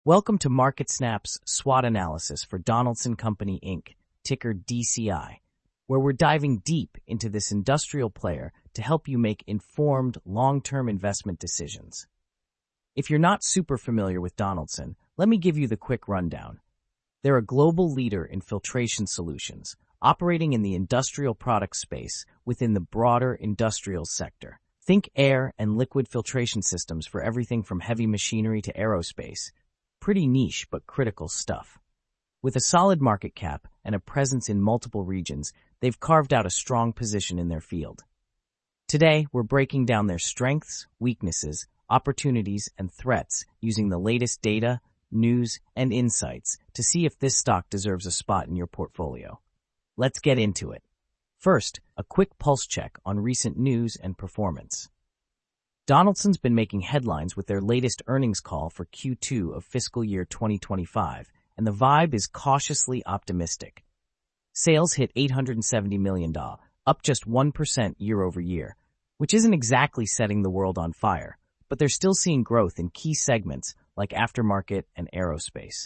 Welcome to MarketSnap's SWOT analysis for Donaldson Company, Inc., ticker DCI, where we're diving deep into this industrial player to help you make informed, long-term investment decisions. If you're not super familiar with Donaldson, let me give you the quick rundown. They're a global leader in filtration solutions, operating in the industrial product space within the broader industrial sector. Think air and liquid filtration systems for everything from heavy machinery to aerospace. Pretty niche but critical stuff. With a solid market cap and a presence in multiple regions, they've carved out a strong position in their field. Today, we're breaking down their strengths, weaknesses, opportunities, and threats using the latest data, news, and insights to see if this stock deserves a spot in your portfolio. Let's get into it. First, a quick pulse check on recent news and performance. Donaldson's been making headlines with their latest earnings call for Q2 of fiscal year 2025, and the vibe is cautiously optimistic. Sales hit $870 million, up just 1% year over year, which isn't exactly setting the world on fire, but they're still seeing growth in key segments like aftermarket and aerospace.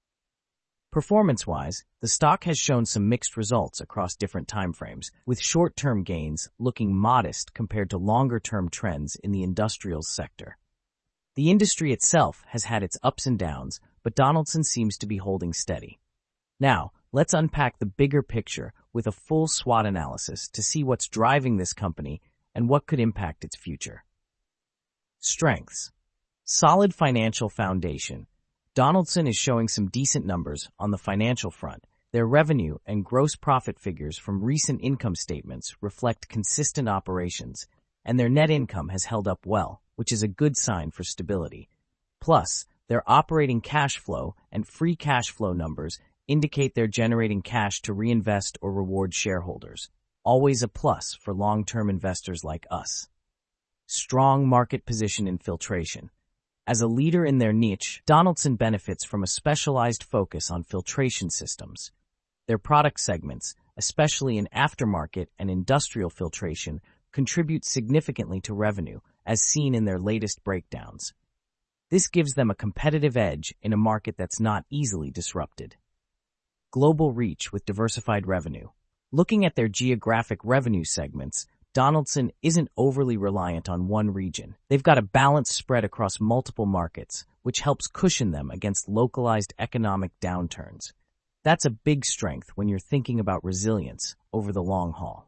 Performance-wise, the stock has shown some mixed results across different timeframes, with short-term gains looking modest compared to longer-term trends in the industrials sector. The industry itself has had its ups and downs, but Donaldson seems to be holding steady. Now, let's unpack the bigger picture with a full SWOT analysis to see what's driving this company and what could impact its future. Strengths. Solid financial foundation. Donaldson is showing some decent numbers on the financial front. Their revenue and gross profit figures from recent income statements reflect consistent operations, and their net income has held up well, which is a good sign for stability. Plus, their operating cash flow and free cash flow numbers indicate they're generating cash to reinvest or reward shareholders. Always a plus for long-term investors like us. Strong market position in filtration. As a leader in their niche, Donaldson benefits from a specialized focus on filtration systems. Their product segments, especially in aftermarket and industrial filtration, contribute significantly to revenue, as seen in their latest breakdowns. This gives them a competitive edge in a market that's not easily disrupted. Global reach with diversified revenue. Looking at their geographic revenue segments, Donaldson isn't overly reliant on one region. They've got a balanced spread across multiple markets, which helps cushion them against localized economic downturns. That's a big strength when you're thinking about resilience over the long haul.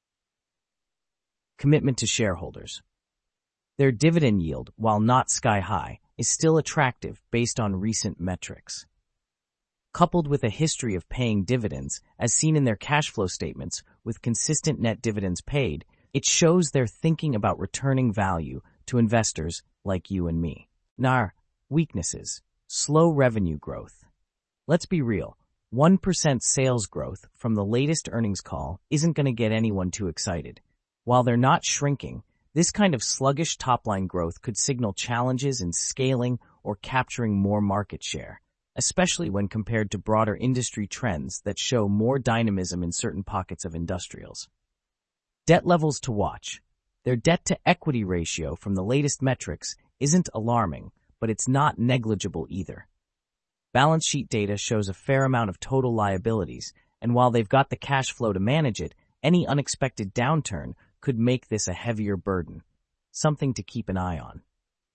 Commitment to shareholders. Their dividend yield, while not sky-high, is still attractive based on recent metrics. Coupled with a history of paying dividends, as seen in their cash flow statements, with consistent net dividends paid, it shows they're thinking about returning value to investors like you and me. Weaknesses. Slow revenue growth. Let's be real, 1% sales growth from the latest earnings call isn't going to get anyone too excited. While they're not shrinking, this kind of sluggish top-line growth could signal challenges in scaling or capturing more market share, especially when compared to broader industry trends that show more dynamism in certain pockets of industrials. Debt levels to watch. Their debt-to-equity ratio from the latest metrics isn't alarming, but it's not negligible either. Balance sheet data shows a fair amount of total liabilities, and while they've got the cash flow to manage it, any unexpected downturn could make this a heavier burden, something to keep an eye on.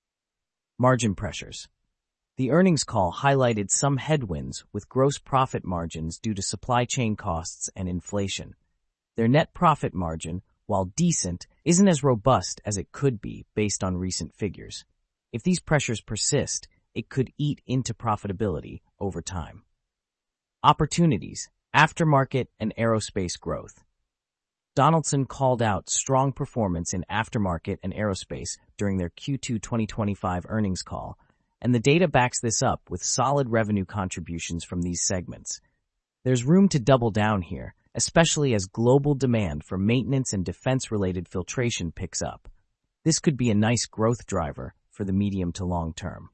Margin pressures. The earnings call highlighted some headwinds with gross profit margins due to supply chain costs and inflation. Their net profit margin, while decent, isn't as robust as it could be based on recent figures. If these pressures persist, it could eat into profitability over time. Opportunities, aftermarket and aerospace growth. Donaldson called out strong performance in aftermarket and aerospace during their Q2 2025 earnings call, and the data backs this up with solid revenue contributions from these segments. There's room to double down here, especially as global demand for maintenance and defense-related filtration picks up. This could be a nice growth driver for the medium to long term.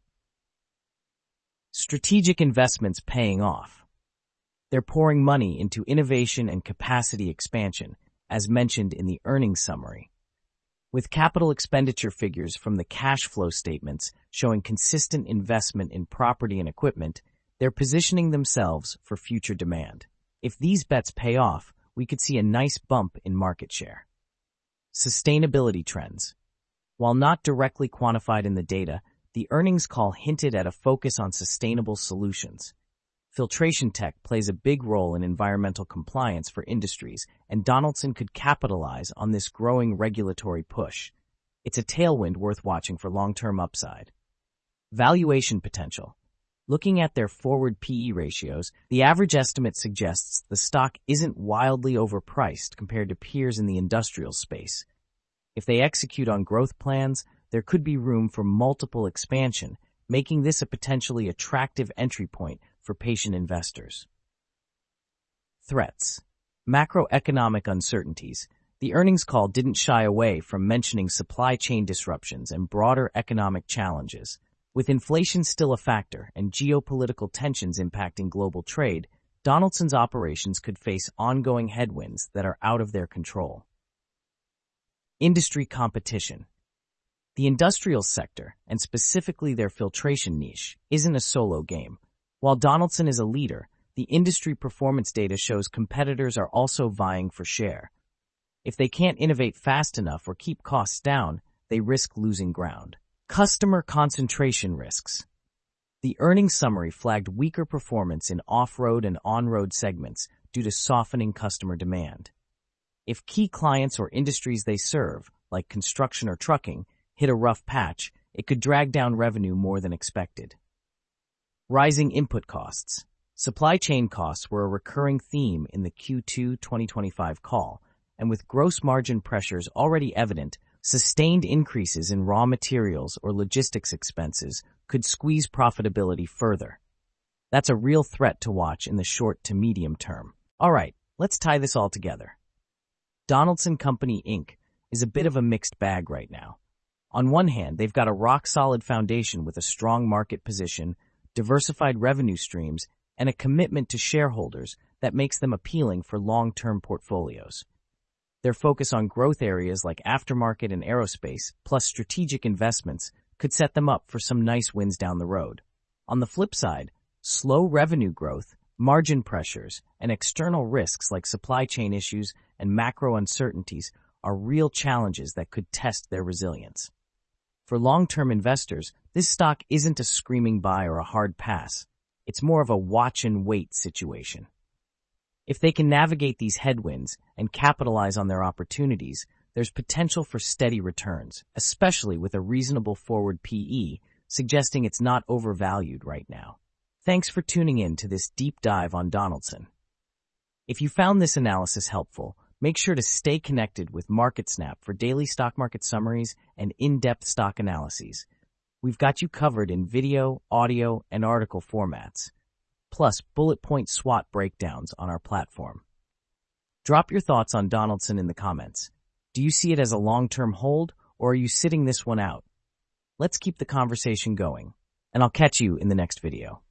Strategic investments paying off. They're pouring money into innovation and capacity expansion, as mentioned in the earnings summary. With capital expenditure figures from the cash flow statements showing consistent investment in property and equipment, they're positioning themselves for future demand. If these bets pay off, we could see a nice bump in market share. Sustainability trends. While not directly quantified in the data, the earnings call hinted at a focus on sustainable solutions. Filtration tech plays a big role in environmental compliance for industries, and Donaldson could capitalize on this growing regulatory push. It's a tailwind worth watching for long-term upside. Valuation potential. Looking at their forward PE ratios, the average estimate suggests the stock isn't wildly overpriced compared to peers in the industrial space. If they execute on growth plans, there could be room for multiple expansion, making this a potentially attractive entry point for patient investors. Threats. Macroeconomic uncertainties. The earnings call didn't shy away from mentioning supply chain disruptions and broader economic challenges. With inflation still a factor and geopolitical tensions impacting global trade, Donaldson's operations could face ongoing headwinds that are out of their control. Industry competition. The industrial sector, and specifically their filtration niche, isn't a solo game. While Donaldson is a leader, the industry performance data shows competitors are also vying for share. If they can't innovate fast enough or keep costs down, they risk losing ground. Customer concentration risks. The earnings summary flagged weaker performance in off-road and on-road segments due to softening customer demand. If key clients or industries they serve, like construction or trucking, hit a rough patch, it could drag down revenue more than expected. Rising input costs. Supply chain costs were a recurring theme in the Q2 2025 call, and with gross margin pressures already evident, sustained increases in raw materials or logistics expenses could squeeze profitability further. That's a real threat to watch in the short to medium term. All right, let's tie this all together. Donaldson Company, Inc. is a bit of a mixed bag right now. On one hand, they've got a rock-solid foundation with a strong market position, diversified revenue streams, and a commitment to shareholders that makes them appealing for long-term portfolios. Their focus on growth areas like aftermarket and aerospace, plus strategic investments, could set them up for some nice wins down the road. On the flip side, slow revenue growth, margin pressures, and external risks like supply chain issues and macro uncertainties are real challenges that could test their resilience. For long-term investors, this stock isn't a screaming buy or a hard pass. It's more of a watch-and-wait situation. If they can navigate these headwinds and capitalize on their opportunities, there's potential for steady returns, especially with a reasonable forward PE, suggesting it's not overvalued right now. Thanks for tuning in to this deep dive on Donaldson. If you found this analysis helpful, make sure to stay connected with MarketSnap for daily stock market summaries and in-depth stock analyses. We've got you covered in video, audio, and article formats, plus bullet point SWOT breakdowns on our platform. Drop your thoughts on Donaldson in the comments. Do you see it as a long-term hold, or are you sitting this one out? Let's keep the conversation going, and I'll catch you in the next video.